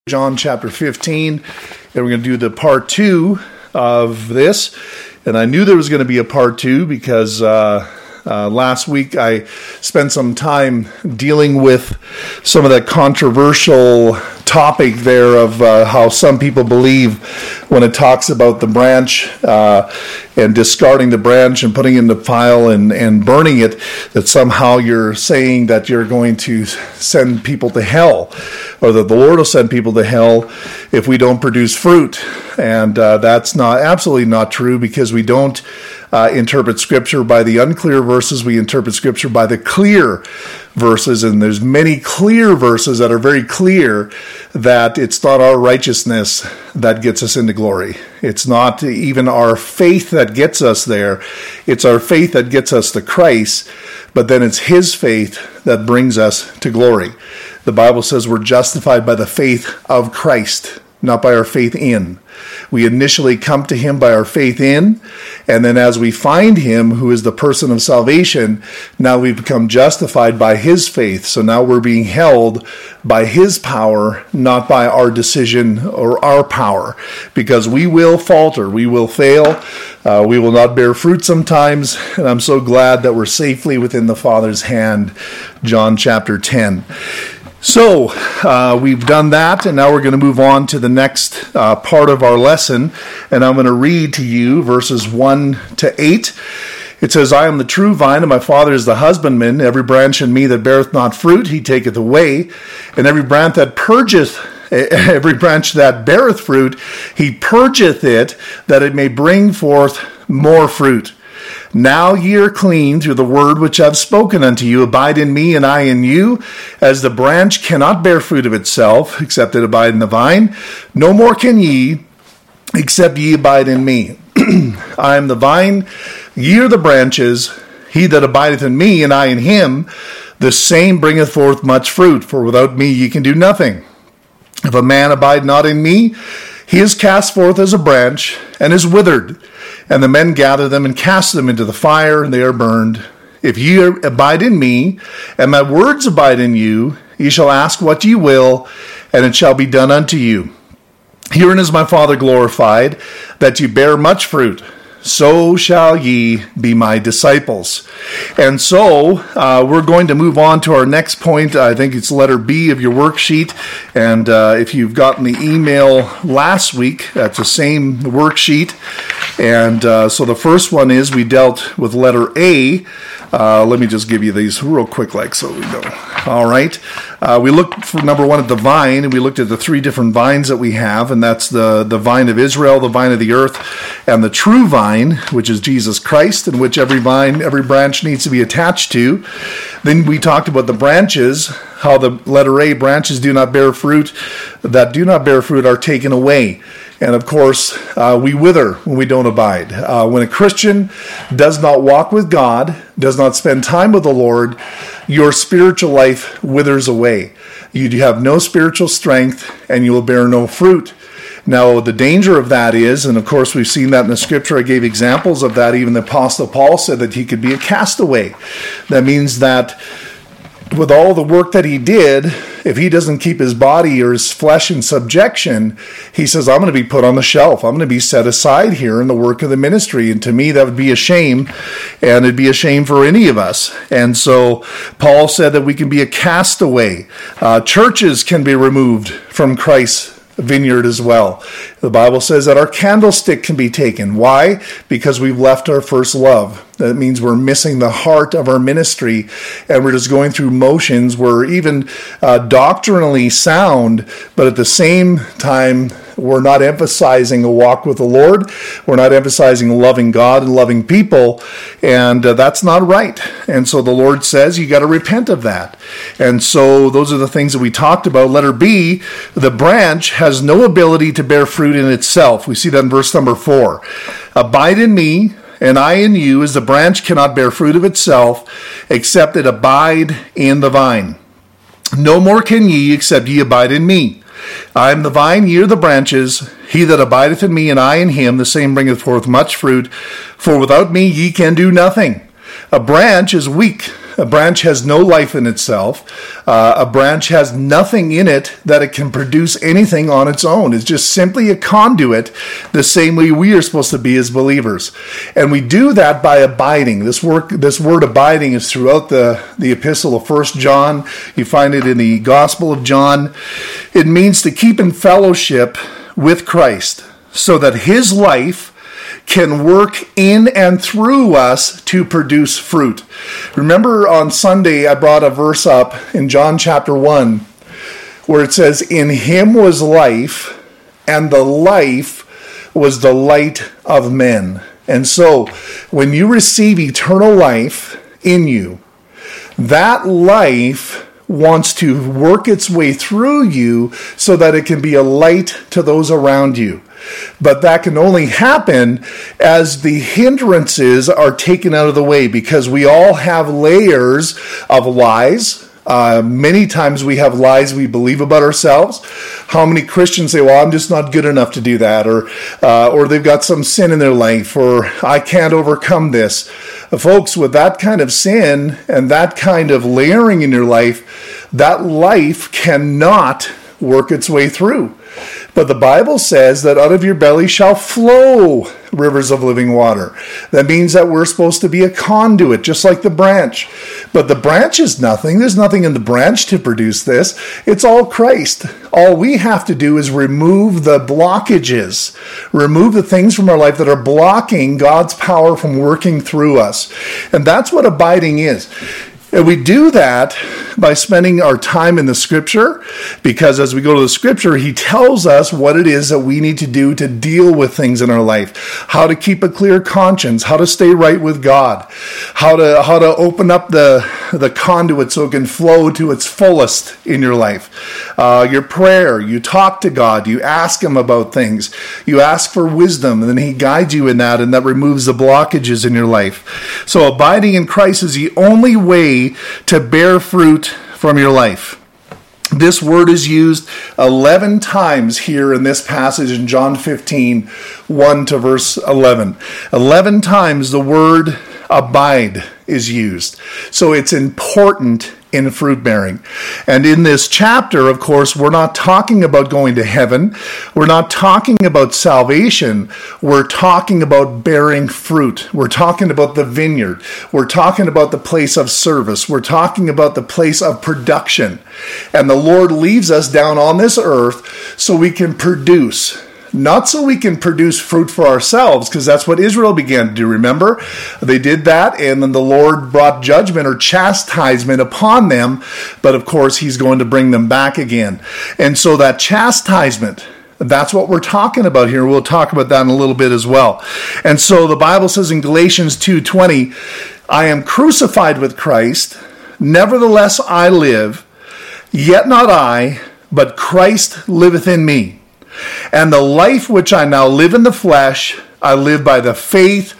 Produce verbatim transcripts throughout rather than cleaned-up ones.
John chapter fifteen, and we're going to do the part two of this. And I knew there was going to be a part two because uh, uh, last week I spent some time dealing with some of that controversial topic there of uh, how some people believe when it talks about the branch uh, and discarding the branch and putting it in the fire and, and burning it, that somehow you're saying that you're going to send people to hell, or that the Lord will send people to hell if we don't produce fruit. And uh, that's not absolutely not true, because we don't uh, interpret Scripture by the unclear verses. We interpret Scripture by the clear verses, and there's many clear verses that are very clear that it's not our righteousness that gets us into glory. It's not even our faith that gets us there. It's our faith that gets us to Christ, but then it's His faith that brings us to glory. The Bible says we're justified by the faith of Christ, not by our faith in. We initially come to Him by our faith in, and then as we find Him, who is the person of salvation, now we become justified by His faith. So now we're being held by His power, not by our decision or our power, because we will falter, we will fail, uh, we will not bear fruit sometimes, and I'm so glad that we're safely within the Father's hand. John chapter ten. So, uh, we've done that, and now we're going to move on to the next uh, part of our lesson, and I'm going to read to you verses one to eight. It says, I am the true vine, and my Father is the husbandman. Every branch in me that beareth not fruit, He taketh away, and every branch that purgeth every branch that beareth fruit, He purgeth it, that it may bring forth more fruit. Now ye are clean through the word which I have spoken unto you. Abide in me, and I in you. As the branch cannot bear fruit of itself, except it abide in the vine, no more can ye, except ye abide in me. I am the vine, ye are the branches. He that abideth in me, and I in him, the same bringeth forth much fruit. For without me ye can do nothing. If a man abide not in me, he is cast forth as a branch, and is withered. And the men gather them and cast them into the fire, and they are burned. If ye abide in me, and my words abide in you, ye shall ask what ye will, and it shall be done unto you. Herein is my Father glorified, that ye bear much fruit. So shall ye be my disciples. And so uh, we're going to move on to our next point. I think it's letter B of your worksheet. And uh, if you've gotten the email last week, that's the same worksheet. And uh, so the first one is we dealt with letter A. Uh, let me just give you these real quick, like so we know. All right. Uh, we looked for number one at the vine, and we looked at the three different vines that we have, and that's the, the vine of Israel, the vine of the earth, and the true vine, which is Jesus Christ, in which every vine, every branch needs to be attached to. Then we talked about the branches, how the letter A, branches do not bear fruit, that do not bear fruit are taken away. And of course, uh, we wither when we don't abide. Uh, when a Christian does not walk with God, does not spend time with the Lord, your spiritual life withers away. You have no spiritual strength, and you will bear no fruit. Now, the danger of that is, and of course we've seen that in the Scripture, I gave examples of that. Even the Apostle Paul said that he could be a castaway. That means that with all the work that he did, if he doesn't keep his body or his flesh in subjection, he says, I'm going to be put on the shelf. I'm going to be set aside here in the work of the ministry. And to me, that would be a shame, and it'd be a shame for any of us. And so Paul said that we can be a castaway. Uh, churches can be removed from Christ's vineyard as well. The Bible says that our candlestick can be taken. Why? Because we've left our first love. That means we're missing the heart of our ministry, and we're just going through motions. We're even uh, doctrinally sound, but at the same time, we're not emphasizing a walk with the Lord. We're not emphasizing loving God and loving people, and uh, that's not right. And so the Lord says you got to repent of that. And so those are the things that we talked about. Letter B, the branch has no ability to bear fruit in itself. We see that in verse number four. Abide in me, and I in you, as the branch cannot bear fruit of itself, except it abide in the vine. No more can ye, except ye abide in me. I am the vine, ye are the branches. He that abideth in me, and I in him, the same bringeth forth much fruit. For without me ye can do nothing. A branch is weak A branch has no life in itself. Uh, a branch has nothing in it that it can produce anything on its own. It's just simply a conduit, the same way we are supposed to be as believers. And we do that by abiding. This work, this word abiding is throughout the, the epistle of First John. You find it in the Gospel of John. It means to keep in fellowship with Christ so that his life can work in and through us to produce fruit. Remember on Sunday I brought a verse up in John chapter one where it says, "In him was life, and the life was the light of men." And so when you receive eternal life in you, that life wants to work its way through you so that it can be a light to those around you. But that can only happen as the hindrances are taken out of the way, because we all have layers of lies. Uh, many times we have lies we believe about ourselves. How many Christians say, well, I'm just not good enough to do that, or uh, or they've got some sin in their life, or I can't overcome this. Uh, folks, with that kind of sin and that kind of layering in your life, that life cannot work its way through. But the Bible says that out of your belly shall flow rivers of living water. That means that we're supposed to be a conduit, just like the branch. But the branch is nothing. There's nothing in the branch to produce this. It's all Christ. All we have to do is remove the blockages, remove the things from our life that are blocking God's power from working through us. And that's what abiding is. And we do that by spending our time in the Scripture, because as we go to the Scripture, he tells us what it is that we need to do to deal with things in our life, how to keep a clear conscience, how to stay right with God, how to how to open up the, the conduit so it can flow to its fullest in your life. Uh, your prayer, you talk to God, you ask him about things, you ask for wisdom, and then he guides you in that, and that removes the blockages in your life. So abiding in Christ is the only way to bear fruit from your life. This word is used eleven times here in this passage in John fifteen, one to verse eleven. eleven times the word abide is used. So it's important in fruit bearing. And in this chapter, of course, we're not talking about going to heaven. We're not talking about salvation. We're talking about bearing fruit. We're talking about the vineyard. We're talking about the place of service. We're talking about the place of production. And the Lord leaves us down on this earth so we can produce. Not so we can produce fruit for ourselves, because that's what Israel began to do, remember? They did that, and then the Lord brought judgment or chastisement upon them, but of course he's going to bring them back again. And so that chastisement, that's what we're talking about here. We'll talk about that in a little bit as well. And so the Bible says in Galatians two twenty, I am crucified with Christ, nevertheless I live, yet not I, but Christ liveth in me. And the life which I now live in the flesh, I live by the faith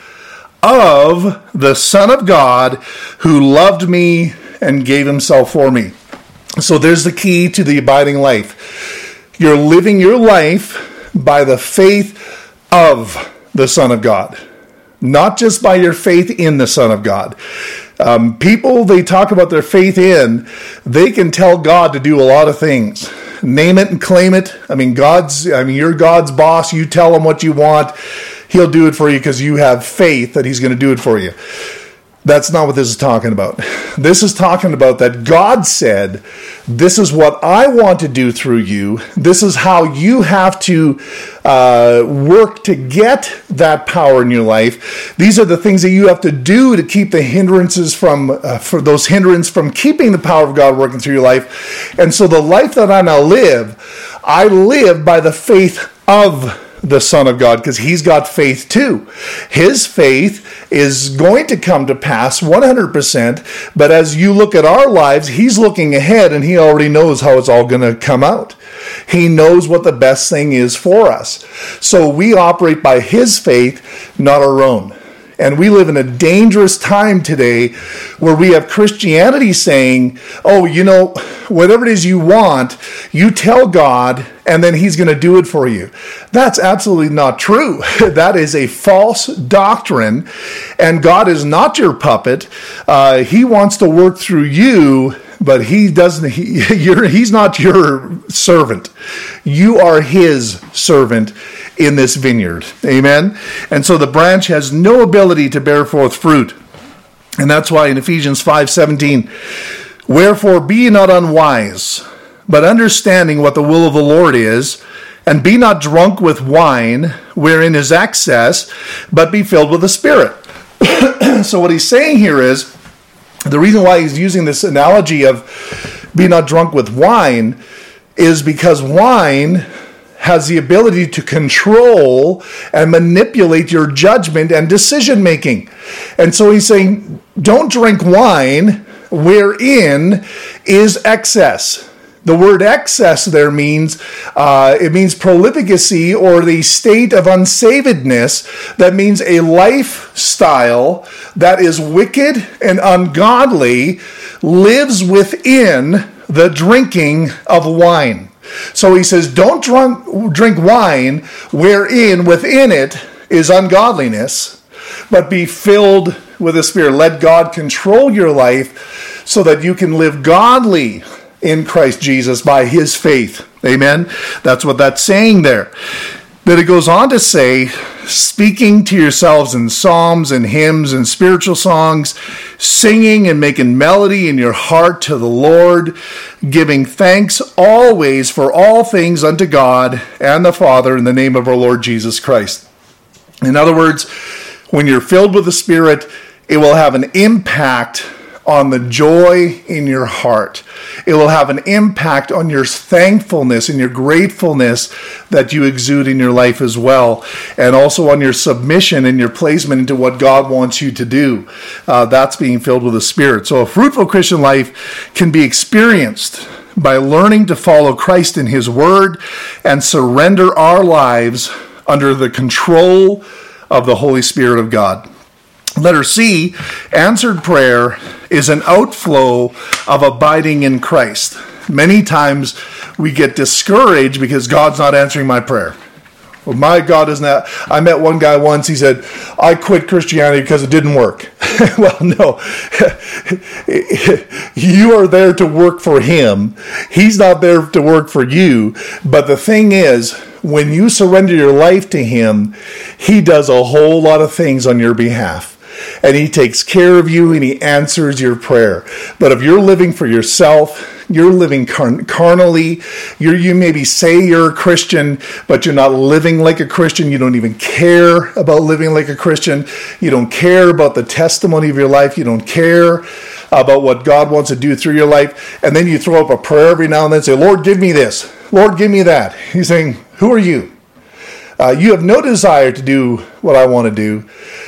of the Son of God, who loved me and gave himself for me. So there's the key to the abiding life. You're living your life by the faith of the Son of God, not just by your faith in the Son of God. Um, people, they talk about their faith in, they can tell God to do a lot of things. Name it and claim it. I mean, God's, I mean, you're God's boss. You tell him what you want. He'll do it for you because you have faith that he's going to do it for you. That's not what this is talking about. This is talking about that God said, this is what I want to do through you. This is how you have to uh, work to get that power in your life. These are the things that you have to do to keep the hindrances from, uh, for those hindrances from keeping the power of God working through your life. And so the life that I now live, I live by the faith of the Son of God, because he's got faith too. His faith is going to come to pass one hundred percent, but as you look at our lives, he's looking ahead and he already knows how it's all going to come out. He knows what the best thing is for us. So we operate by his faith, not our own. And we live in a dangerous time today where we have Christianity saying, oh, you know, whatever it is you want, you tell God, and then he's going to do it for you. That's absolutely not true. That is a false doctrine, and God is not your puppet. Uh, he wants to work through you, but he doesn't. He, you're, he's not your servant. You are his servant in this vineyard. Amen? And so the branch has no ability to bear forth fruit. And that's why in Ephesians five seventeen, wherefore be ye not unwise, but understanding what the will of the Lord is, and be not drunk with wine, wherein is excess, but be filled with the Spirit. So what he's saying here is, the reason why he's using this analogy of be not drunk with wine is because wine has the ability to control and manipulate your judgment and decision making. And so he's saying, don't drink wine wherein is excess. The word excess there means, uh, it means prolificacy, or the state of unsavedness. That means a lifestyle that is wicked and ungodly lives within the drinking of wine. So he says, don't drunk, drink wine wherein within it is ungodliness, but be filled with the Spirit. Let God control your life so that you can live godly in Christ Jesus by his faith. Amen? That's what that's saying there. Then it goes on to say, speaking to yourselves in psalms and hymns and spiritual songs, singing and making melody in your heart to the Lord, giving thanks always for all things unto God and the Father in the name of our Lord Jesus Christ. In other words, when you're filled with the Spirit, it will have an impact on the joy in your heart. It will have an impact on your thankfulness and your gratefulness that you exude in your life as well, and also on your submission and your placement into what God wants you to do. Uh, that's being filled with the Spirit. So a fruitful Christian life can be experienced by learning to follow Christ in his word and surrender our lives under the control of the Holy Spirit of God. Letter C, answered prayer is an outflow of abiding in Christ. Many times we get discouraged because God's not answering my prayer. Well, my God isn't that. I met one guy once, he said, I quit Christianity because it didn't work. Well, no. You are there to work for him. He's not there to work for you. But the thing is, when you surrender your life to him, he does a whole lot of things on your behalf. And he takes care of you and he answers your prayer. But if you're living for yourself, you're living car- carnally, you're, you maybe say you're a Christian, but you're not living like a Christian. You don't even care about living like a Christian. You don't care about the testimony of your life. You don't care about what God wants to do through your life. And then you throw up a prayer every now and then and say, Lord, give me this. Lord, give me that. He's saying, who are you? Uh, you have no desire to do what I want to do.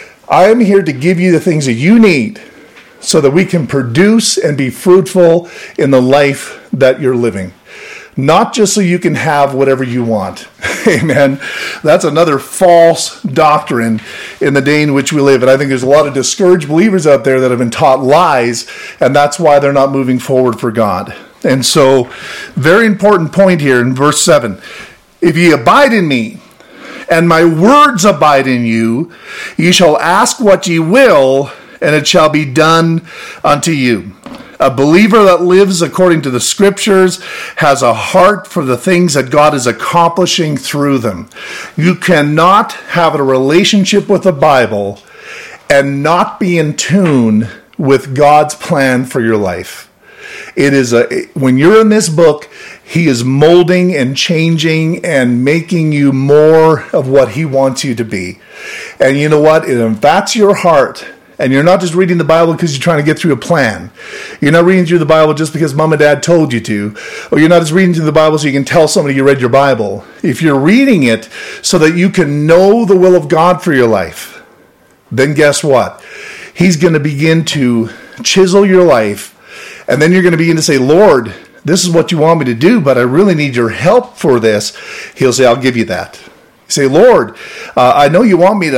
I am here to give you the things that you need so that we can produce and be fruitful in the life that you're living. Not just so you can have whatever you want. Amen. That's another false doctrine in the day in which we live. And I think there's a lot of discouraged believers out there that have been taught lies, and that's why they're not moving forward for God. And so, very important point here in verse seven. If ye abide in me, and my words abide in you, ye shall ask what ye will, and it shall be done unto you. A believer that lives according to the Scriptures has a heart for the things that God is accomplishing through them. You cannot have a relationship with the Bible and not be in tune with God's plan for your life. It is a when you're in this book, he is molding and changing and making you more of what he wants you to be. And you know what? If that's your heart, and you're not just reading the Bible because you're trying to get through a plan. You're not reading through the Bible just because mom and dad told you to. Or you're not just reading through the Bible so you can tell somebody you read your Bible. If you're reading it so that you can know the will of God for your life, then guess what? He's going to begin to chisel your life. And then you're going to begin to say, Lord, this is what you want me to do, but I really need your help for this. He'll say, I'll give you that. You say, Lord, uh, I know you want me to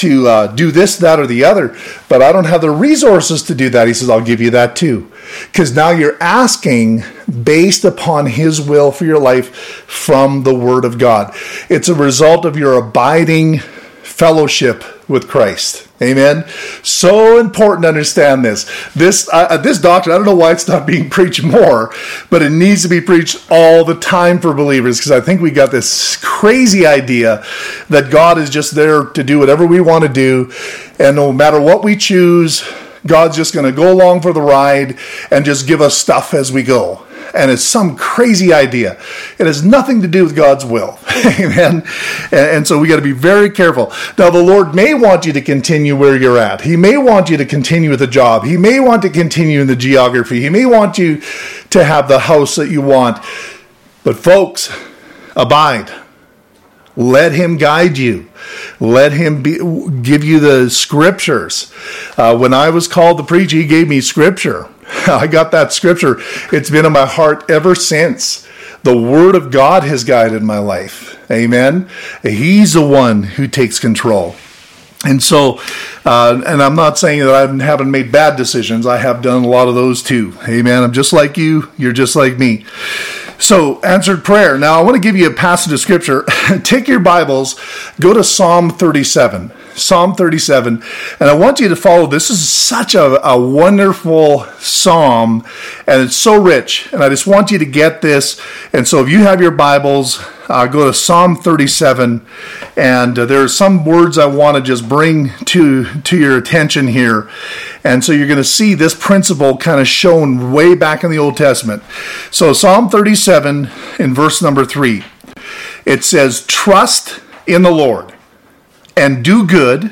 to uh, do this, that, or the other, but I don't have the resources to do that. He says, I'll give you that too. Because now you're asking based upon his will for your life from the Word of God. It's a result of your abiding fellowship with Christ. Amen. So important to understand this. This uh, this doctrine, I don't know why it's not being preached more, but it needs to be preached all the time for believers, because I think we got this crazy idea that God is just there to do whatever we want to do, and no matter what we choose, God's just going to go along for the ride and just give us stuff as we go. And it's some crazy idea. It has nothing to do with God's will. Amen. And, and so we got to be very careful. Now, the Lord may want you to continue where you're at. He may want you to continue with the job. He may want to continue in the geography. He may want you to have the house that you want. But folks, abide. Let him guide you. Let him be, give you the scriptures. Uh, when I was called to preach, he gave me scripture. I got that scripture. It's been in my heart ever since. The Word of God has guided my life. Amen. He's the one who takes control. And so, uh, and I'm not saying that I haven't made bad decisions. I have done a lot of those too. Amen. I'm just like you. You're just like me. So, answered prayer. Now, I want to give you a passage of scripture. Take your Bibles, go to Psalm thirty-seven. Psalm thirty-seven. And I want you to follow. This is such a, a wonderful psalm, and it's so rich. And I just want you to get this. And so if you have your Bibles, uh, go to Psalm thirty-seven. And uh, there are some words I want to just bring to, to your attention here. And so you're going to see this principle kind of shown way back in the Old Testament. So Psalm thirty-seven in verse number three. It says, trust in the Lord and do good,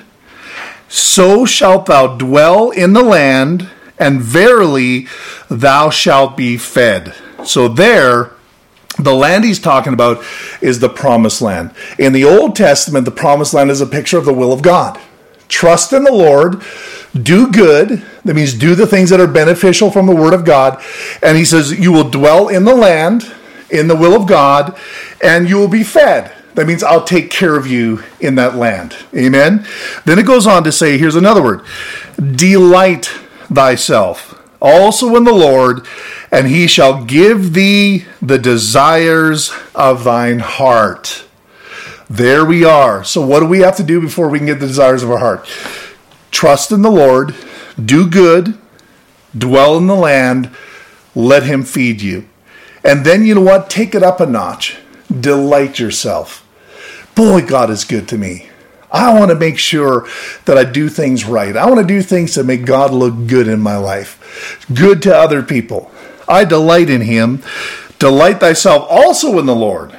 so shalt thou dwell in the land, and verily thou shalt be fed. So there, the land he's talking about is the promised land. In the Old Testament, the promised land is a picture of the will of God. Trust in the Lord, do good. That means do the things that are beneficial from the Word of God. And he says, you will dwell in the land, in the will of God, and you will be fed. That means I'll take care of you in that land. Amen? Then it goes on to say, here's another word. Delight thyself also in the Lord, and he shall give thee the desires of thine heart. There we are. So what do we have to do before we can get the desires of our heart? Trust in the Lord, do good, dwell in the land, let him feed you. And then, you know what? Take it up a notch. Delight yourself. Boy, God is good to me. I want to make sure that I do things right. I want to do things that make God look good in my life. Good to other people. I delight in him. Delight thyself also in the Lord,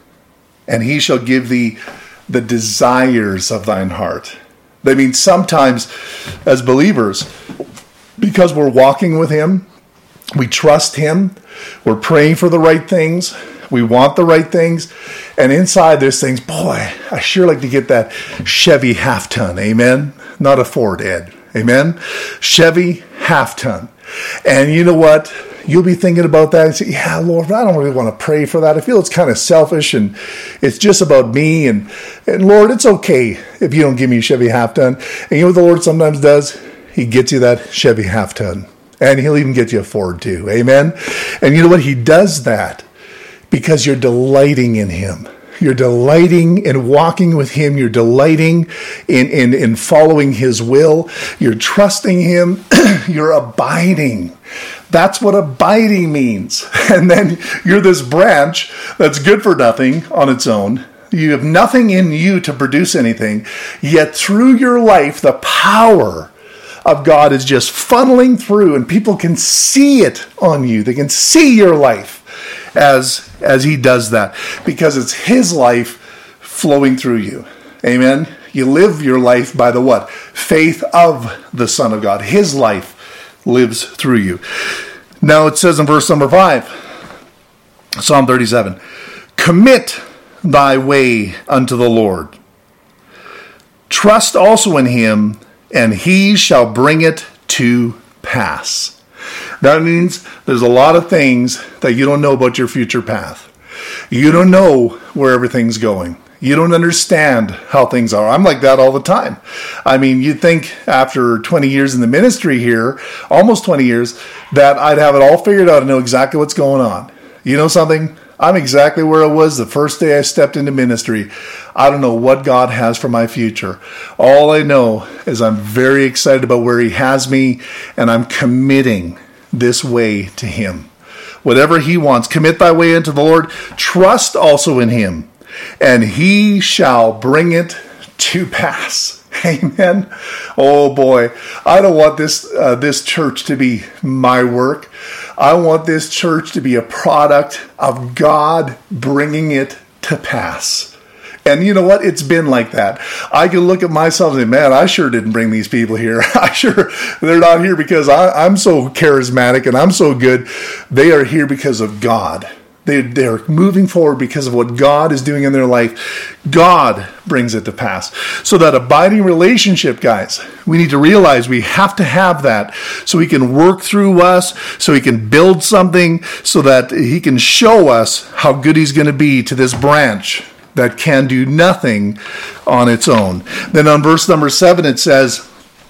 and he shall give thee the desires of thine heart. That means sometimes as believers, because we're walking with him, we trust him, we're praying for the right things, we want the right things, and inside there's things, boy, I sure like to get that Chevy half-ton, amen? Not a Ford, Ed, amen? Chevy half-ton. And you know what? You'll be thinking about that and say, yeah, Lord, I don't really want to pray for that. I feel it's kind of selfish and it's just about me. And, and Lord, it's okay if you don't give me a Chevy half-ton. And you know what the Lord sometimes does? He gets you that Chevy half-ton. And he'll even get you a Ford too. Amen? And you know what? He does that because you're delighting in him. You're delighting in walking with him. You're delighting in, in, in following his will. You're trusting him. You're abiding. That's what abiding means. And then you're this branch that's good for nothing on its own. You have nothing in you to produce anything. Yet through your life, the power of God is just funneling through, and people can see it on you. They can see your life as, as he does that, because it's his life flowing through you. Amen? You live your life by the what? Faith of the Son of God. His life lives through you. Now it says in verse number five, Psalm thirty-seven, commit thy way unto the Lord. Trust also in him, and he shall bring it to pass. That means there's a lot of things that you don't know about your future path. You don't know where everything's going. You don't understand how things are. I'm like that all the time. I mean, you'd think after twenty years in the ministry here, almost twenty years, that I'd have it all figured out and know exactly what's going on. You know something? I'm exactly where I was the first day I stepped into ministry. I don't know what God has for my future. All I know is I'm very excited about where He has me, and I'm committing this way to Him. Whatever He wants, commit thy way unto the Lord. Trust also in Him, and He shall bring it to pass. Amen. Oh boy, I don't want this uh, this church to be my work. I want this church to be a product of God bringing it to pass. And you know what? It's been like that. I can look at myself and say, man, I sure didn't bring these people here. I sure, they're not here because I, I'm so charismatic and I'm so good. They are here because of God. They, they're moving forward because of what God is doing in their life. God brings it to pass. So that abiding relationship, guys, we need to realize we have to have that so He can work through us, so He can build something, so that He can show us how good He's going to be to this branch that can do nothing on its own. Then on verse number seven, it says,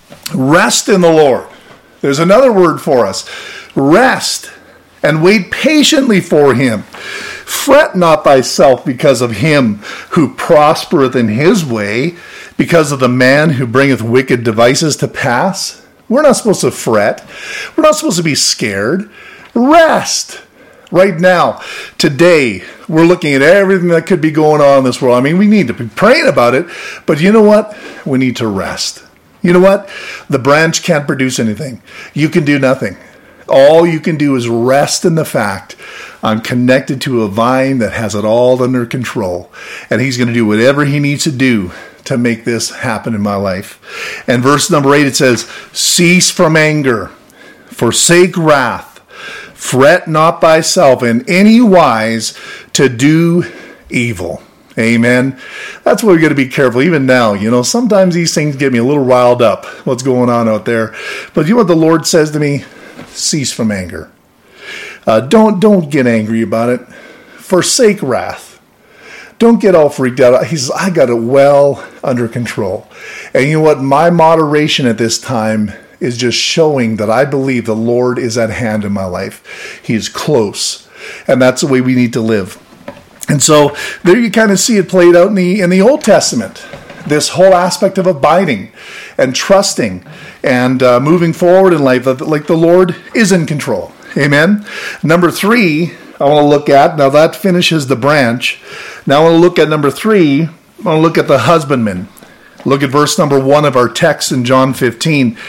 rest in the Lord. There's another word for us. Rest. And wait patiently for Him. Fret not thyself because of him who prospereth in his way, because of the man who bringeth wicked devices to pass. We're not supposed to fret. We're not supposed to be scared. Rest. Right now, today, we're looking at everything that could be going on in this world. I mean, we need to be praying about it, but you know what? We need to rest. You know what? The branch can't produce anything. You can do nothing. All you can do is rest in the fact I'm connected to a vine that has it all under control. And He's going to do whatever He needs to do to make this happen in my life. And verse number eight, it says, cease from anger, forsake wrath, fret not thyself in any wise to do evil. Amen. That's why we got to be careful. Even now, you know, sometimes these things get me a little riled up, what's going on out there. But you know what the Lord says to me? Cease from anger. Uh, don't don't get angry about it. Forsake wrath. Don't get all freaked out. He says, I got it well under control. And you know what? My moderation at this time is just showing that I believe the Lord is at hand in my life. He is close. And that's the way we need to live. And so there you kind of see it played out in the in the Old Testament. This whole aspect of abiding and trusting and uh, moving forward in life, like the Lord is in control. Amen. Number three, I want to look at, now that finishes the branch. Now I want to look at number three, I want to look at the husbandman. Look at verse number one of our text in John fifteen.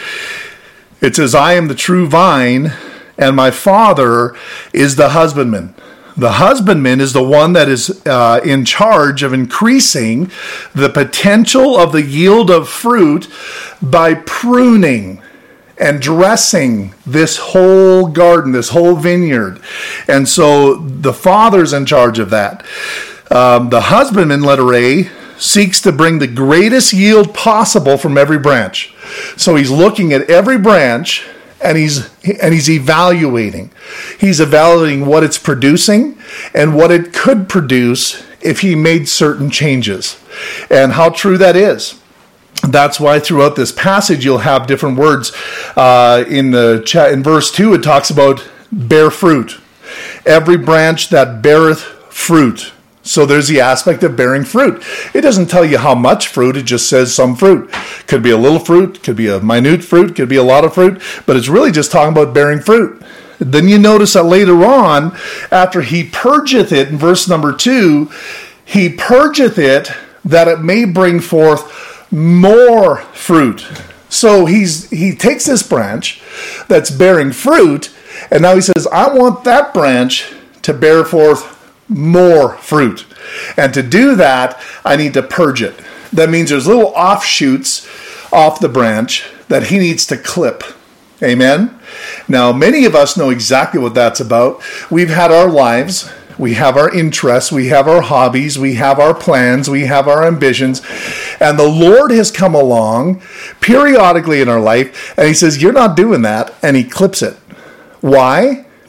It says, I am the true vine, and my Father is the husbandman. The husbandman is the one that is uh, in charge of increasing the potential of the yield of fruit by pruning and dressing this whole garden, this whole vineyard. And so the Father's in charge of that. Um, the husbandman, letter A, seeks to bring the greatest yield possible from every branch. So he's looking at every branch, and he's and he's evaluating. He's evaluating what it's producing and what it could produce if he made certain changes, and how true that is. That's why throughout this passage you'll have different words. Uh, in the chat, in verse two, it talks about bear fruit. Every branch that beareth fruit. So there's the aspect of bearing fruit. It doesn't tell you how much fruit, it just says some fruit. Could be a little fruit, could be a minute fruit, could be a lot of fruit, but it's really just talking about bearing fruit. Then you notice that later on, after he purgeth it, in verse number two, he purgeth it that it may bring forth more fruit. So he's he takes this branch that's bearing fruit, and now he says, I want that branch to bear forth more fruit. And to do that, I need to purge it. That means there's little offshoots off the branch that he needs to clip. Amen? Now, many of us know exactly what that's about. We've had our lives. We have our interests. We have our hobbies. We have our plans. We have our ambitions. And the Lord has come along periodically in our life, and he says, you're not doing that. And he clips it. Why?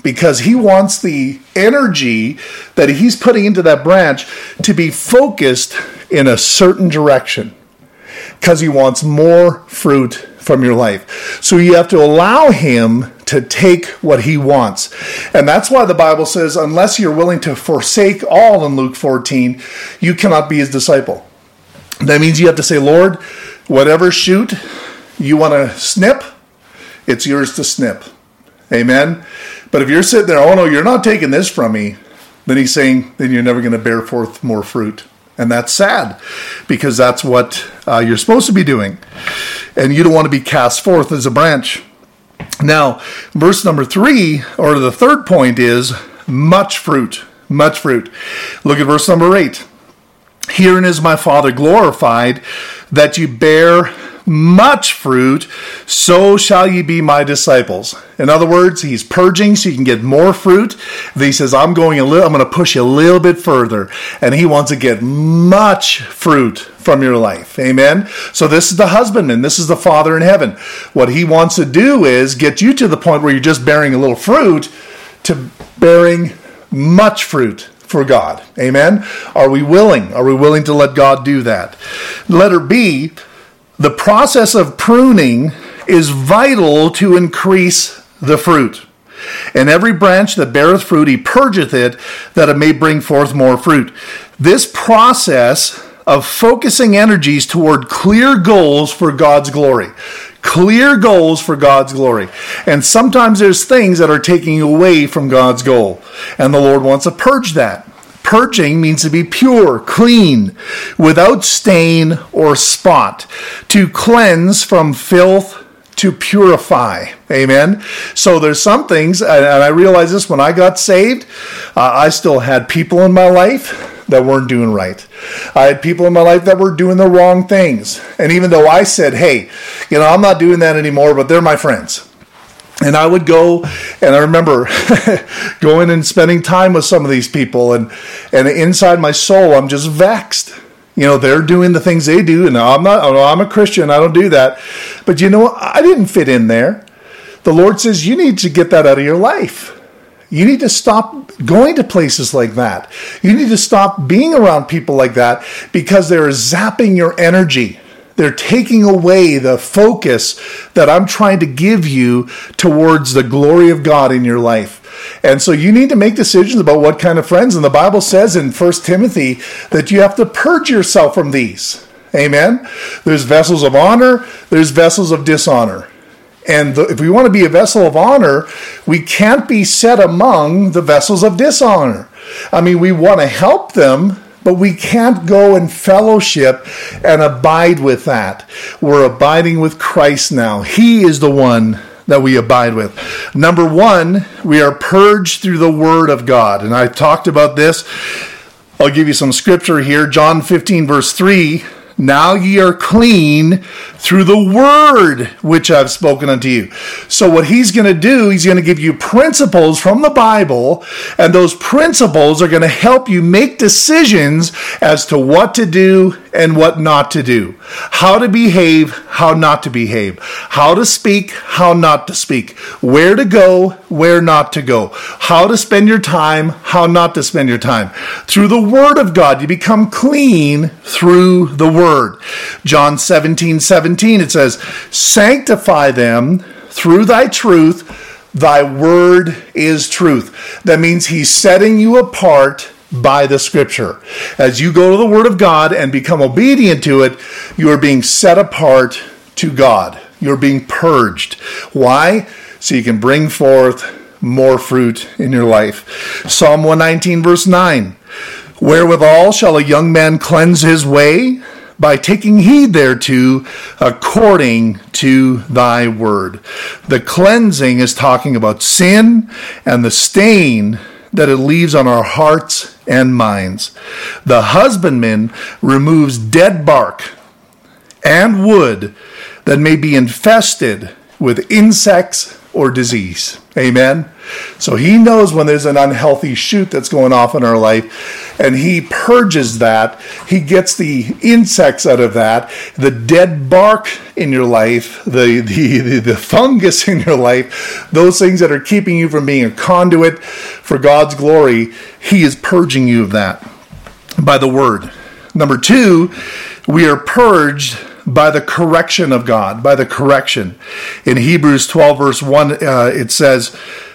because he wants the energy that he's putting into that branch to be focused in a certain direction, because he wants more fruit from your life. So you have to allow him to take what he wants. And that's why the Bible says, unless you're willing to forsake all in Luke fourteen, you cannot be his disciple. That means you have to say, Lord, whatever shoot you want to snip, it's yours to snip. Amen. But if you're sitting there, oh no, you're not taking this from me, then he's saying, then you're never going to bear forth more fruit. And that's sad, because that's what uh, you're supposed to be doing. And you don't want to be cast forth as a branch. Now, verse number three, or the third point is much fruit, much fruit. Look at verse number eight. Herein is my Father glorified, that you bear much fruit, so shall ye be my disciples. In other words, he's purging so you can get more fruit. Then he says, I'm going a little, I'm going to push you a little bit further. And he wants to get much fruit from your life. Amen. So this is the husbandman. This is the Father in heaven. What he wants to do is get you to the point where you're just bearing a little fruit to bearing much fruit for God. Amen. Are we willing? Are we willing to let God do that? Letter B, the process of pruning is vital to increase the fruit. And every branch that beareth fruit, he purgeth it, that it may bring forth more fruit. This process of focusing energies toward clear goals for God's glory. Clear goals for God's glory. And sometimes there's things that are taking away from God's goal. And the Lord wants to purge that. Purging means to be pure, clean, without stain or spot, to cleanse from filth, to purify. Amen. So there's some things, and I realized this when I got saved, uh, I still had people in my life that weren't doing right. I had people in my life that were doing the wrong things. And even though I said, hey, you know, I'm not doing that anymore, but they're my friends. And I would go, and I remember going and spending time with some of these people, and, and inside my soul, I'm just vexed. You know, they're doing the things they do, and I'm not, I'm a Christian, I don't do that. But you know what? I didn't fit in there. The Lord says, you need to get that out of your life. You need to stop going to places like that. You need to stop being around people like that, because they're zapping your energy. They're taking away the focus that I'm trying to give you towards the glory of God in your life. And so you need to make decisions about what kind of friends. And the Bible says in First Timothy that you have to purge yourself from these. Amen? There's vessels of honor. There's vessels of dishonor. And the, if we want to be a vessel of honor, we can't be set among the vessels of dishonor. I mean, we want to help them, but we can't go and fellowship and abide with that. We're abiding with Christ now. He is the one that we abide with. Number one, we are purged through the Word of God. And I talked about this. I'll give you some scripture here. John fifteen, verse three. Now ye are clean through the word which I've spoken unto you. So what he's going to do, he's going to give you principles from the Bible, and those principles are going to help you make decisions as to what to do and what not to do. How to behave, how not to behave. How to speak, how not to speak. Where to go, where not to go. How to spend your time, how not to spend your time. Through the Word of God, you become clean through the Word. John seventeen seventeen, it says, sanctify them through thy truth. Thy word is truth. That means he's setting you apart by the scripture. As you go to the Word of God and become obedient to it, you are being set apart to God. You're being purged. Why? So you can bring forth more fruit in your life. Psalm one nineteen, verse nine. Wherewithal shall a young man cleanse his way? By taking heed thereto according to thy word. The cleansing is talking about sin and the stain that it leaves on our hearts and minds. The husbandman removes dead bark and wood that may be infested with insects or disease. Amen. So he knows when there's an unhealthy shoot that's going off in our life, and he purges that. He gets the insects out of that, the dead bark in your life, the, the, the, the fungus in your life, those things that are keeping you from being a conduit for God's glory. He is purging you of that by the word. Number two, we are purged by the correction of God, by the correction. In Hebrews twelve, verse one, uh, it says,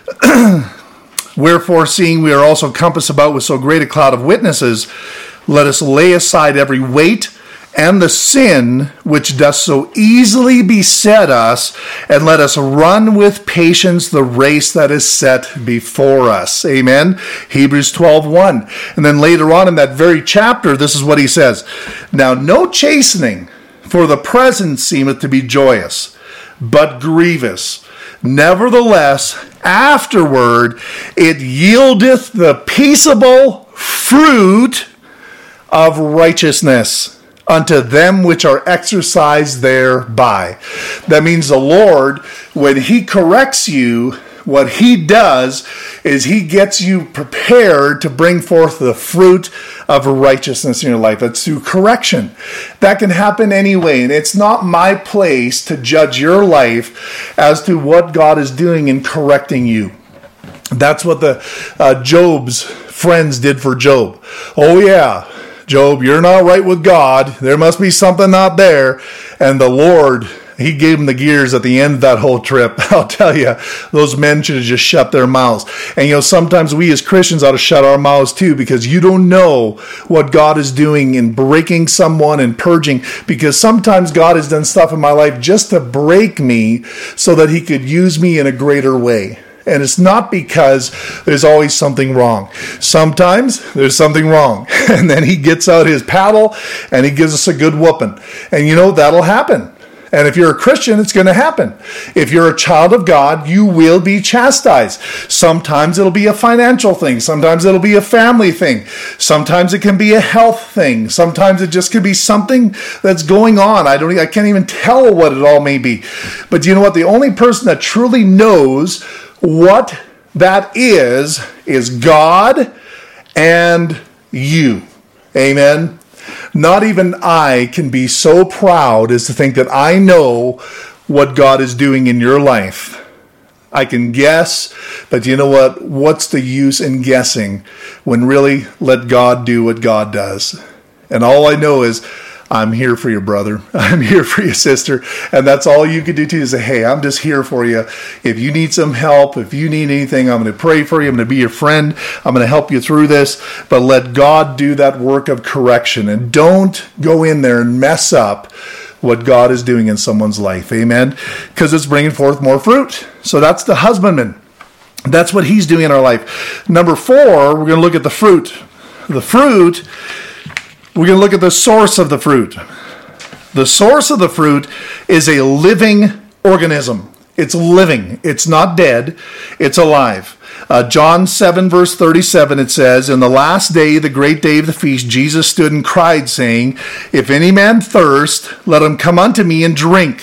wherefore, seeing we are also compassed about with so great a cloud of witnesses, let us lay aside every weight and the sin which does so easily beset us, and let us run with patience the race that is set before us. Amen. Hebrews twelve one. And then later on in that very chapter, this is what he says. Now no chastening for the present seemeth to be joyous, but grievous. Nevertheless, afterward it yieldeth the peaceable fruit of righteousness unto them which are exercised thereby. That means the Lord, when he corrects you, what he does is he gets you prepared to bring forth the fruit of righteousness in your life. That's through correction. That can happen anyway, and it's not my place to judge your life as to what God is doing in correcting you. That's what the uh, Job's friends did for Job. Oh yeah, Job, you're not right with God. There must be something not there. And the Lord, he gave him the gears at the end of that whole trip. I'll tell you, those men should have just shut their mouths. And you know, sometimes we as Christians ought to shut our mouths too, because you don't know what God is doing in breaking someone and purging. Because sometimes God has done stuff in my life just to break me so that he could use me in a greater way. And it's not because there's always something wrong. Sometimes there's something wrong. And then he gets out his paddle and he gives us a good whooping. And you know, that'll happen. And if you're a Christian, it's going to happen. If you're a child of God, you will be chastised. Sometimes it'll be a financial thing. Sometimes it'll be a family thing. Sometimes it can be a health thing. Sometimes it just could be something that's going on. I don't, I can't even tell what it all may be. But you know what? The only person that truly knows what that is, is God and you. Amen. Not even I can be so proud as to think that I know what God is doing in your life. I can guess, but you know what? What's the use in guessing when really let God do what God does? And all I know is I'm here for you, brother. I'm here for you, sister. And that's all you can do too, is say, hey, I'm just here for you. If you need some help, if you need anything, I'm going to pray for you. I'm going to be your friend. I'm going to help you through this. But let God do that work of correction. And don't go in there and mess up what God is doing in someone's life. Amen? Because it's bringing forth more fruit. So that's the husbandman. That's what he's doing in our life. Number four, we're going to look at the fruit. The fruit... We're going to look at the source of the fruit. The source of the fruit is a living organism. It's living. It's not dead. It's alive. Uh, John seven, verse thirty-seven, it says, in the last day, the great day of the feast, Jesus stood and cried, saying, if any man thirst, let him come unto me and drink.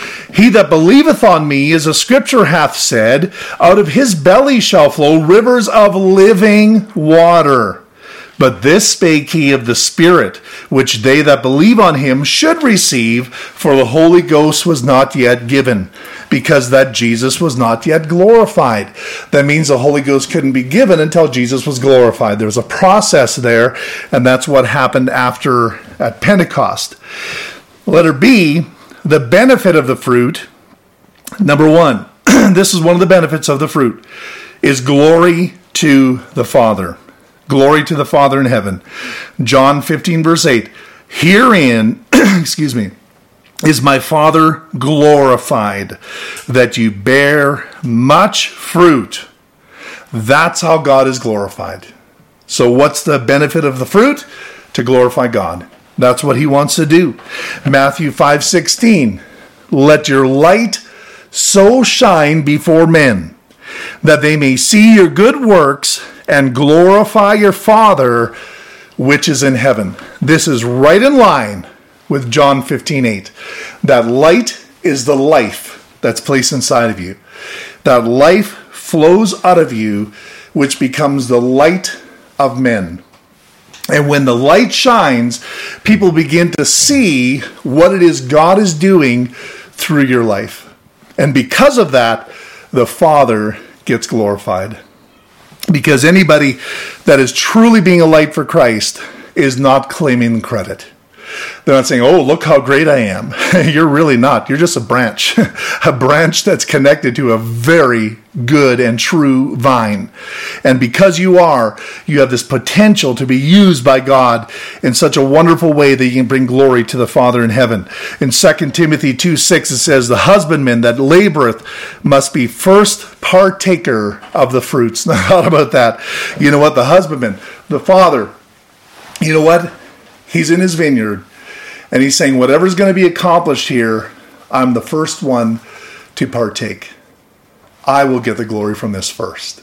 He that believeth on me, as the scripture hath said, out of his belly shall flow rivers of living water. But this spake he of the Spirit, which they that believe on him should receive, for the Holy Ghost was not yet given, because that Jesus was not yet glorified. That means the Holy Ghost couldn't be given until Jesus was glorified. There was a process there, and that's what happened after at Pentecost. Letter B, the benefit of the fruit. Number one, this is one of the benefits of the fruit, is glory to the Father. Glory to the Father in heaven. John fifteen, verse eight. Herein, excuse me, is my Father glorified, that you bear much fruit. That's how God is glorified. So what's the benefit of the fruit? To glorify God. That's what he wants to do. Matthew five sixteen. Let your light so shine before men, that they may see your good works and glorify your Father which is in heaven. This is right in line with John fifteen eight. That light is the life that's placed inside of you. That life flows out of you, which becomes the light of men. And when the light shines, people begin to see what it is God is doing through your life. And because of that, the Father gets glorified. Because anybody that is truly being a light for Christ is not claiming credit. They're not saying, oh, look how great I am. You're really not. You're just a branch. A branch that's connected to a very good and true vine. And because you are, you have this potential to be used by God in such a wonderful way that you can bring glory to the Father in heaven. In Second Timothy two six, it says, the husbandman that laboreth must be first partaker of the fruits. Now, thought about that. You know what? The husbandman, the father, you know what? He's in his vineyard, and he's saying, whatever's going to be accomplished here, I'm the first one to partake. I will get the glory from this first.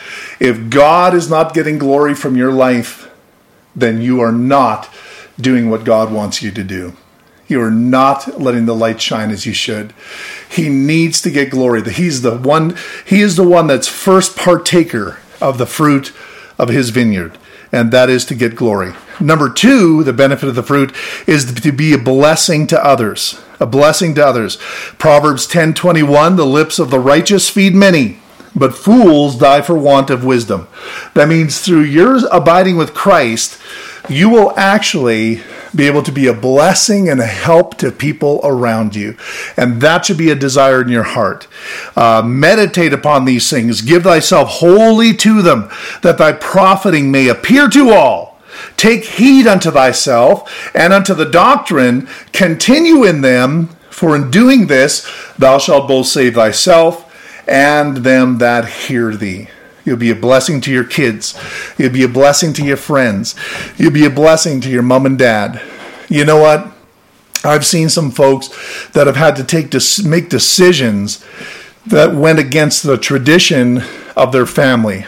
If God is not getting glory from your life, then you are not doing what God wants you to do. You are not letting the light shine as you should. He needs to get glory. He's the one, he is the one that's first partaker of the fruit of his vineyard, and that is to get glory. Number two, the benefit of the fruit is to be a blessing to others. A blessing to others. Proverbs ten twenty-one, the lips of the righteous feed many, but fools die for want of wisdom. That means through your abiding with Christ, you will actually be able to be a blessing and a help to people around you. And that should be a desire in your heart. Uh, meditate upon these things. Give thyself wholly to them, that thy profiting may appear to all. Take heed unto thyself and unto the doctrine. Continue in them, for in doing this thou shalt both save thyself and them that hear thee. You'll be a blessing to your kids. You'll be a blessing to your friends. You'll be a blessing to your mom and dad. You know what? I've seen some folks that have had to take make decisions that went against the tradition of their family.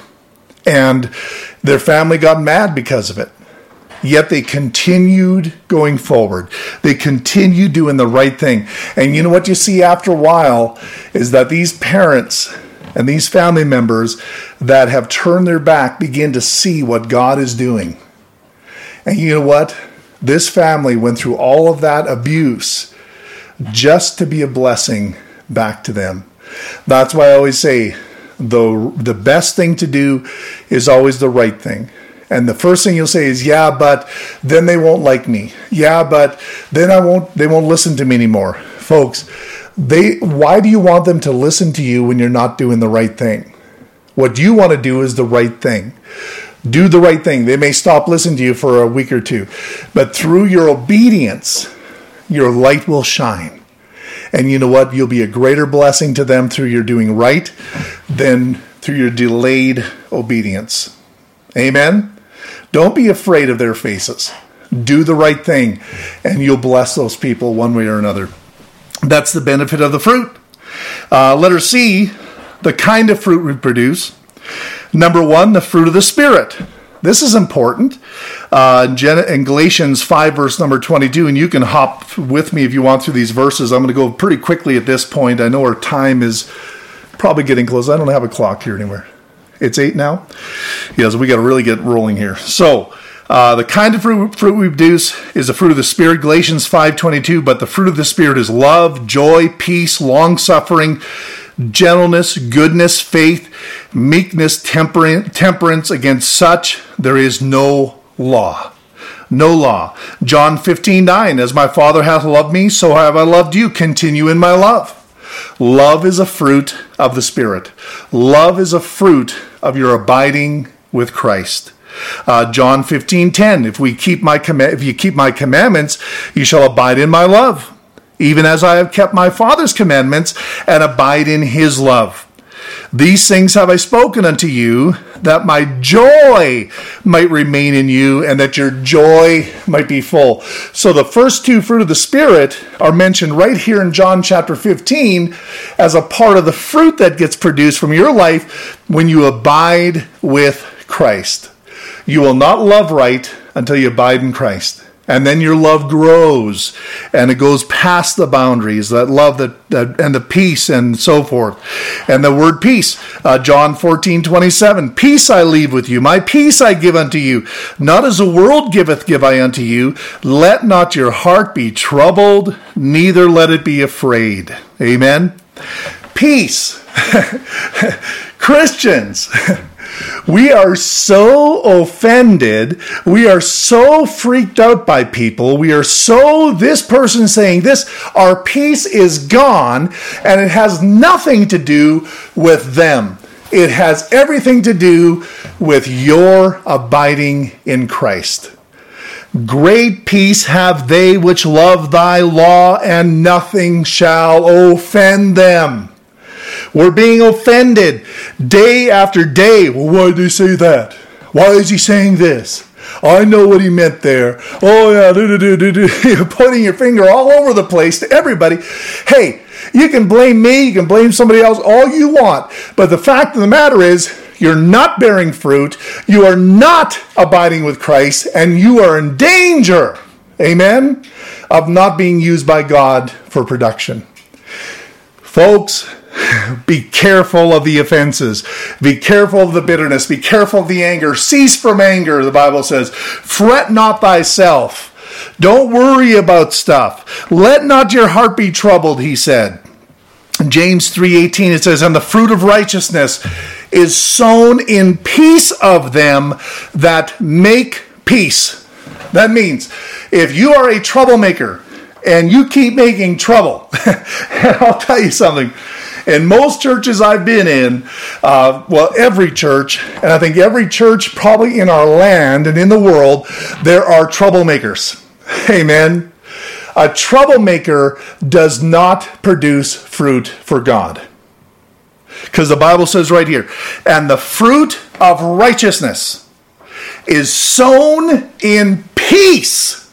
And their family got mad because of it. Yet they continued going forward. They continued doing the right thing. And you know what you see after a while is that these parents and these family members that have turned their back begin to see what God is doing. And you know what? This family went through all of that abuse just to be a blessing back to them. That's why I always say the, the best thing to do is always the right thing. And the first thing you'll say is, yeah, but then they won't like me. Yeah, but then I won't, they won't listen to me anymore. Folks, they, why do you want them to listen to you when you're not doing the right thing? What you want to do is the right thing. Do the right thing. They may stop listening to you for a week or two, but through your obedience, your light will shine. And you know what? You'll be a greater blessing to them through your doing right than through your delayed obedience. Amen? Don't be afraid of their faces. Do the right thing, and you'll bless those people one way or another. That's the benefit of the fruit. Uh, letter C, the kind of fruit we produce. Number one, the fruit of the Spirit. This is important. Uh, in Galatians five, verse number twenty-two, and you can hop with me if you want through these verses. I'm going to go pretty quickly at this point. I know our time is probably getting close. I don't have a clock here anywhere. It's eight now? Yes, we got to really get rolling here. So, uh, the kind of fruit, fruit we produce is the fruit of the Spirit, Galatians five twenty-two, but the fruit of the Spirit is love, joy, peace, long-suffering, gentleness, goodness, faith, meekness, temperance. Against such there is no law. No law. John fifteen nine, as my Father hath loved me, so have I loved you. Continue in my love. Love is a fruit of the Spirit. Love is a fruit of your abiding with Christ. Uh, John fifteen ten, if we keep my com- if you keep my commandments, you shall abide in my love, even as I have kept my Father's commandments and abide in his love. These things have I spoken unto you, that my joy might remain in you, and that your joy might be full. So the first two fruit of the Spirit are mentioned right here in John chapter fifteen as a part of the fruit that gets produced from your life when you abide with Christ. You will not love right until you abide in Christ. And then your love grows, and it goes past the boundaries, that love that, that and the peace and so forth. And the word peace, uh, John fourteen twenty-seven, peace I leave with you, my peace I give unto you. Not as the world giveth, give I unto you. Let not your heart be troubled, neither let it be afraid. Amen. Peace. Christians, we are so offended. We are so freaked out by people. We are so, this person saying this, our peace is gone, and it has nothing to do with them. It has everything to do with your abiding in Christ. Great peace have they which love thy law, and nothing shall offend them. We're being offended day after day. Well, why did he say that? Why is he saying this? I know what he meant there. Oh, yeah, do, do, do, do. You're pointing your finger all over the place to everybody. Hey, you can blame me, you can blame somebody else, all you want. But the fact of the matter is, you're not bearing fruit, you are not abiding with Christ, and you are in danger, amen, of not being used by God for production. Folks, be careful of the offenses. Be careful of the bitterness. Be careful of the anger. Cease from anger, the Bible says. Fret not thyself. Don't worry about stuff. Let not your heart be troubled, he said. In James three eighteen, it says, and the fruit of righteousness is sown in peace of them that make peace. That means if you are a troublemaker and you keep making trouble, and I'll tell you something, in most churches I've been in, uh, well, every church, and I think every church probably in our land and in the world, there are troublemakers. Amen. A troublemaker does not produce fruit for God. Because the Bible says right here, and the fruit of righteousness is sown in peace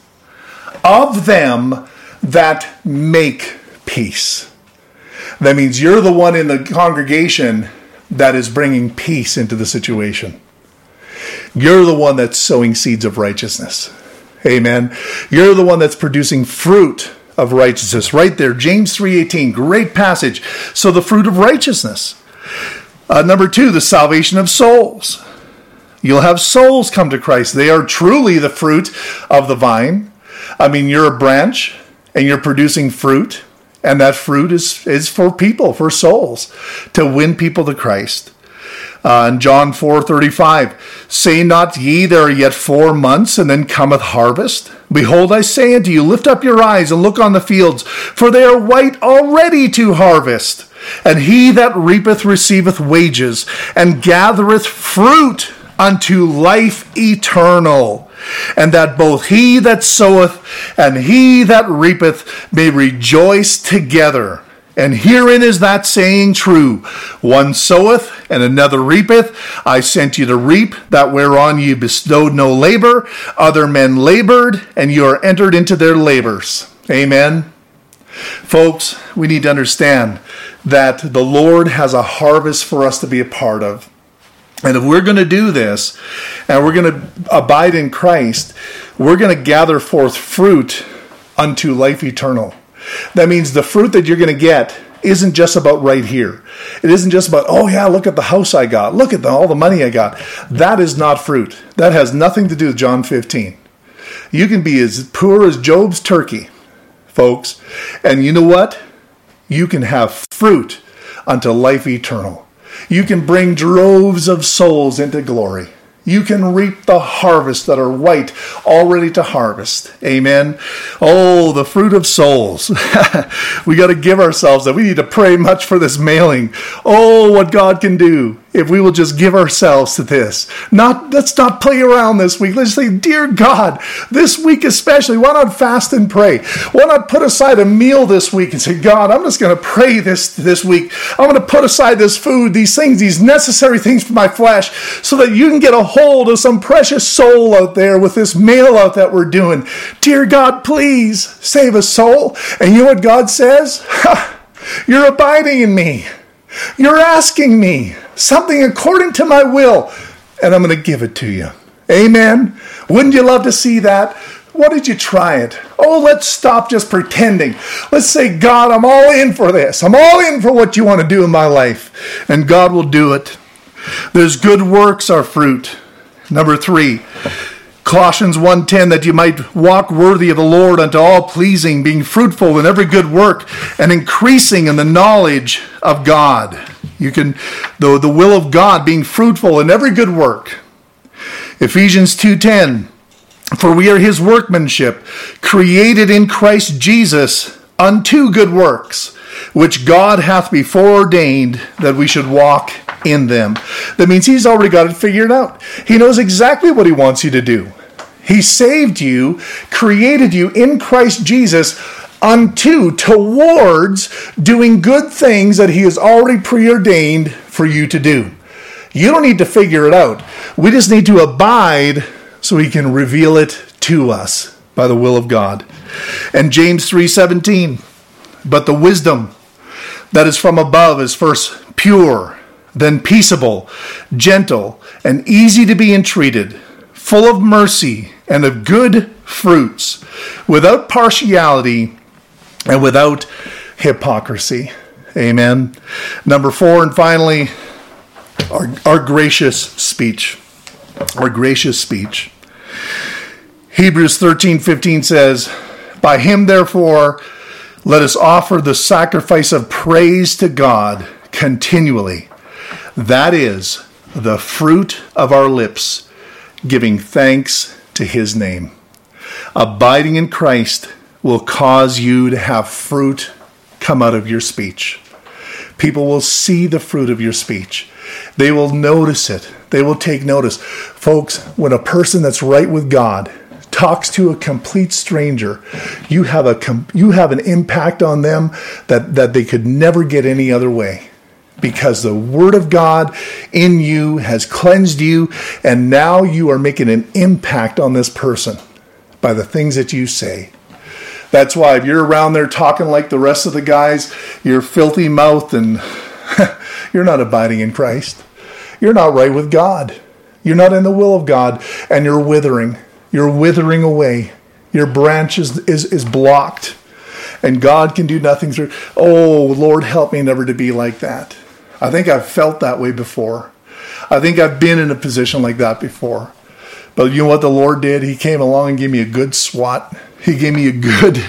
of them that make peace. That means you're the one in the congregation that is bringing peace into the situation. You're the one that's sowing seeds of righteousness. Amen. You're the one that's producing fruit of righteousness. Right there, James three eighteen, great passage. So the fruit of righteousness. Uh, number two, the salvation of souls. You'll have souls come to Christ. They are truly the fruit of the vine. I mean, you're a branch and you're producing fruit. And that fruit is, is for people, for souls, to win people to Christ. Uh, in John four thirty-five, say not ye, there are yet four months, and then cometh harvest? Behold, I say unto you, lift up your eyes and look on the fields, for they are white already to harvest. And he that reapeth receiveth wages, and gathereth fruit unto life eternal. And that both he that soweth and he that reapeth may rejoice together. And herein is that saying true. One soweth and another reapeth. I sent you to reap that whereon ye bestowed no labor. Other men labored, and you are entered into their labors. Amen. Folks, we need to understand that the Lord has a harvest for us to be a part of. And if we're going to do this, and we're going to abide in Christ, we're going to gather forth fruit unto life eternal. That means the fruit that you're going to get isn't just about right here. It isn't just about, oh yeah, look at the house I got. Look at the, all the money I got. That is not fruit. That has nothing to do with John fifteen. You can be as poor as Job's turkey, folks. And you know what? You can have fruit unto life eternal. You can bring droves of souls into glory. You can reap the harvest that are white, all ready to harvest. Amen. Oh, the fruit of souls. We got to give ourselves that. We need to pray much for this mailing. Oh, what God can do if we will just give ourselves to this. Not, let's not play around this week. Let's say, dear God, this week especially, why not fast and pray? Why not put aside a meal this week and say, God, I'm just going to pray this this week. I'm going to put aside this food, these things, these necessary things for my flesh, so that you can get a hold of some precious soul out there with this mail out that we're doing. Dear God, please save a soul. And you know what God says? You're abiding in me. You're asking me something according to my will, and I'm going to give it to you. Amen. Wouldn't you love to see that? Why did you try it? Oh, let's stop just pretending. Let's say, God, I'm all in for this. I'm all in for what you want to do in my life. And God will do it. There's good works are fruit. Number three, Colossians one ten, that you might walk worthy of the Lord unto all pleasing, being fruitful in every good work and increasing in the knowledge of God. You can, the, the will of God, being fruitful in every good work. Ephesians two ten, for we are his workmanship, created in Christ Jesus unto good works, which God hath before ordained that we should walk in them. That means he's already got it figured out. He knows exactly what he wants you to do. He saved you, created you in Christ Jesus unto, towards doing good things that he has already preordained for you to do. You don't need to figure it out. We just need to abide so he can reveal it to us by the will of God. And James three seventeen, but the wisdom that is from above is first pure, then peaceable, gentle, and easy to be entreated, full of mercy and of good fruits, without partiality and without hypocrisy. Amen. Number four, and finally, our, our gracious speech. Our gracious speech. Hebrews thirteen fifteen says, by him therefore let us offer the sacrifice of praise to God continually. That is the fruit of our lips, giving thanks to his name. Abiding in Christ will cause you to have fruit come out of your speech. People will see the fruit of your speech. They will notice it. They will take notice. Folks, when a person that's right with God talks to a complete stranger, you have a you have an impact on them that, that they could never get any other way. Because the word of God in you has cleansed you, and now you are making an impact on this person by the things that you say. That's why if you're around there talking like the rest of the guys, you're filthy mouthed and you're not abiding in Christ. You're not right with God. You're not in the will of God, and you're withering. You're withering away. Your branch is, is, is blocked, and God can do nothing through. Oh, Lord, help me never to be like that. I think I've felt that way before. I think I've been in a position like that before. But you know what the Lord did? He came along and gave me a good swat. He gave me a good,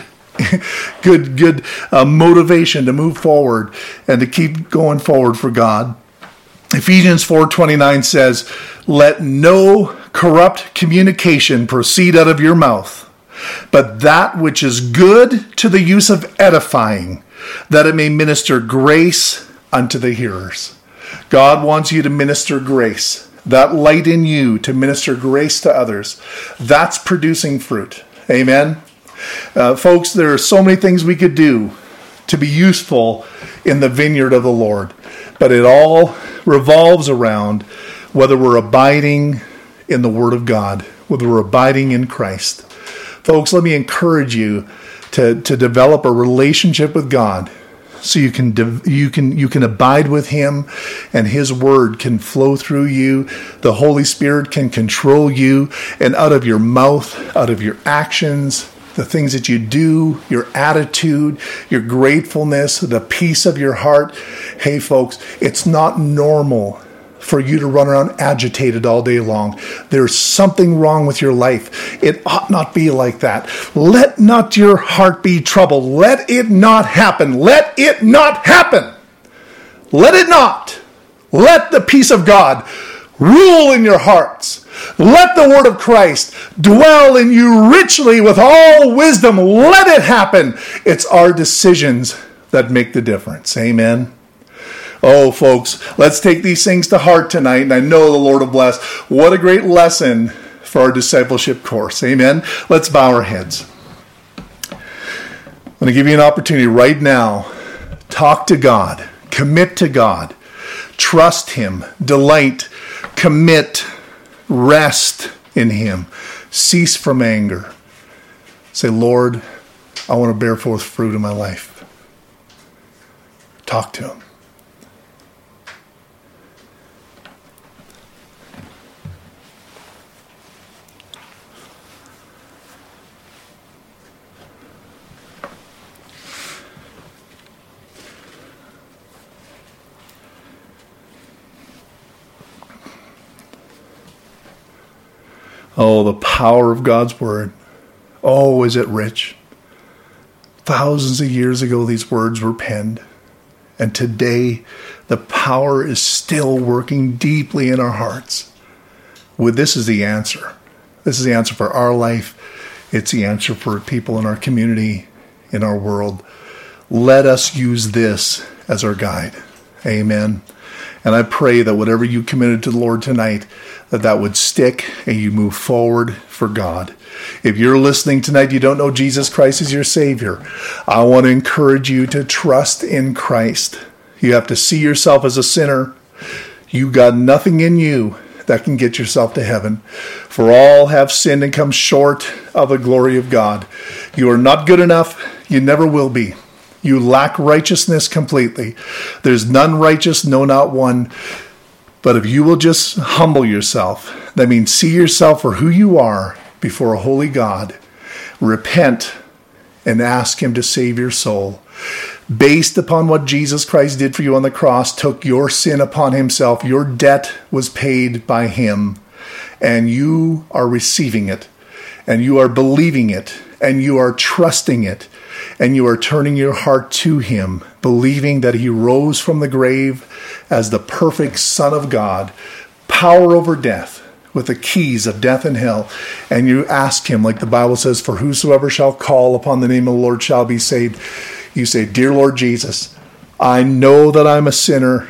good, good uh, motivation to move forward and to keep going forward for God. Ephesians four twenty-nine says, let no corrupt communication proceed out of your mouth, but that which is good to the use of edifying, that it may minister grace unto the hearers. God wants you to minister grace. That light in you to minister grace to others. That's producing fruit. Amen. Uh, folks, there are so many things we could do to be useful in the vineyard of the Lord. But it all revolves around whether we're abiding in the Word of God, whether we're abiding in Christ. Folks, let me encourage you to, to develop a relationship with God, so you can you can you can abide with him, and his word can flow through you. The Holy Spirit can control you, and out of your mouth, out of your actions, the things that you do, your attitude, your gratefulness, the peace of your heart. Hey folks, it's not normal for you to run around agitated all day long. There's something wrong with your life. It ought not be like that. Let not your heart be troubled. Let it not happen. Let it not happen. Let it not. Let the peace of God rule in your hearts. Let the word of Christ dwell in you richly with all wisdom. Let it happen. It's our decisions that make the difference. Amen. Oh, folks, let's take these things to heart tonight, and I know the Lord will bless. What a great lesson for our discipleship course. Amen. Let's bow our heads. I'm going to give you an opportunity right now. Talk to God. Commit to God. Trust him. Delight. Commit. Rest in him. Cease from anger. Say, Lord, I want to bear forth fruit in my life. Talk to him. Oh, the power of God's word. Oh, is it rich? Thousands of years ago, these words were penned. And today, the power is still working deeply in our hearts. Well, this is the answer. This is the answer for our life. It's the answer for people in our community, in our world. Let us use this as our guide. Amen. And I pray that whatever you committed to the Lord tonight, that that would stick and you move forward for God. If you're listening tonight, you don't know Jesus Christ as your Savior, I want to encourage you to trust in Christ. You have to see yourself as a sinner. You got nothing in you that can get yourself to heaven. For all have sinned and come short of the glory of God. You are not good enough. You never will be. You lack righteousness completely. There's none righteous, no, not one. But if you will just humble yourself, that means see yourself for who you are before a holy God, repent and ask him to save your soul. Based upon what Jesus Christ did for you on the cross, took your sin upon himself. Your debt was paid by him, and you are receiving it, and you are believing it, and you are trusting it, and you are turning your heart to him, believing that he rose from the grave as the perfect Son of God, power over death, with the keys of death and hell. And you ask him, like the Bible says, for whosoever shall call upon the name of the Lord shall be saved. You say, dear Lord Jesus, I know that I'm a sinner.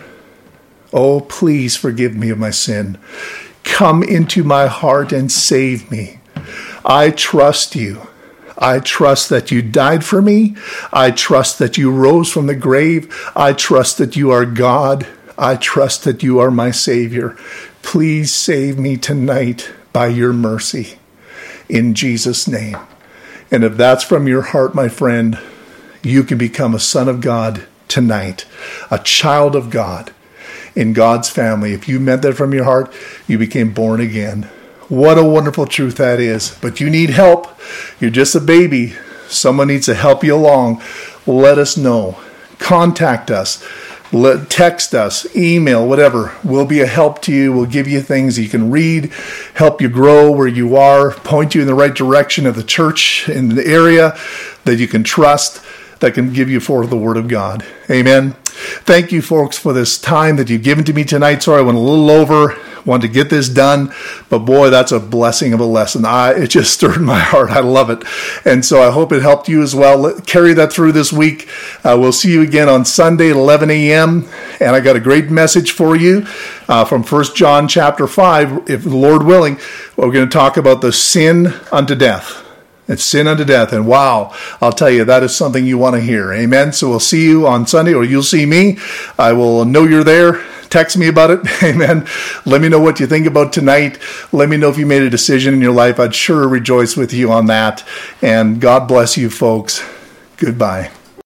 Oh, please forgive me of my sin. Come into my heart and save me. I trust you. I trust that you died for me. I trust that you rose from the grave. I trust that you are God. I trust that you are my Savior. Please save me tonight by your mercy. In Jesus' name. And if that's from your heart, my friend, you can become a son of God tonight, a child of God in God's family. If you meant that from your heart, you became born again. What a wonderful truth that is. But you need help. You're just a baby. Someone needs to help you along. Let us know. Contact us. Let, text us, email, whatever. We'll be a help to you. We'll give you things you can read, help you grow where you are, point you in the right direction of the church in the area that you can trust, that can give you forth the Word of God. Amen. Thank you, folks, for this time that you've given to me tonight. Sorry, I went a little over. Wanted to get this done, but boy, that's a blessing of a lesson. I, it just stirred my heart. I love it. And so I hope it helped you as well. Let, carry that through this week. Uh, we'll see you again on Sunday at eleven a.m. And I got a great message for you uh, from First John chapter five. If the Lord willing, we're going to talk about the sin unto death. It's sin unto death. And wow, I'll tell you, that is something you want to hear. Amen. So we'll see you on Sunday, or you'll see me. I will know you're there. Text me about it. Amen. Let me know what you think about tonight. Let me know if you made a decision in your life. I'd sure rejoice with you on that. And God bless you, folks. Goodbye.